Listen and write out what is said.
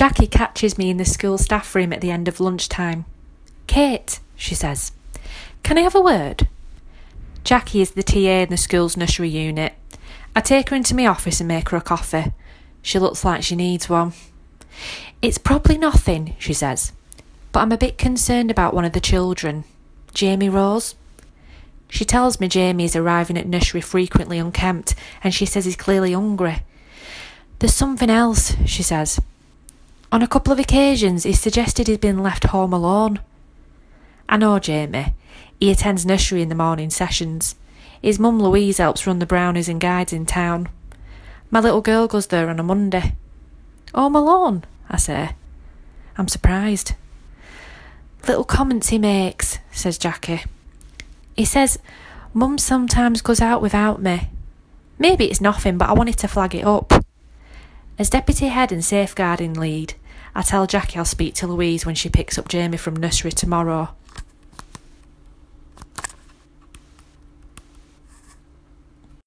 Jackie catches me in the school staff room at the end of lunchtime. "Kate," she says, "can I have a word?" Jackie is the TA in the school's nursery unit. I take her into my office and make her a coffee. She looks like she needs one. "It's probably nothing," she says, "but I'm a bit concerned about one of the children, Jamie Rose." She tells me Jamie is arriving at nursery frequently unkempt, and she says he's clearly hungry. "There's something else," she says. "On a couple of occasions he's suggested he'd been left home alone." I know Jamie. He attends nursery in the morning sessions. His mum Louise helps run the brownies and guides in town. My little girl goes there on a Monday. "Home alone?" I say. I'm surprised. "Little comments he makes," says Jackie. "He says, Mum sometimes goes out without me. Maybe it's nothing, but I wanted to flag it up." As deputy head and safeguarding lead, I tell Jackie I'll speak to Louise when she picks up Jamie from nursery tomorrow.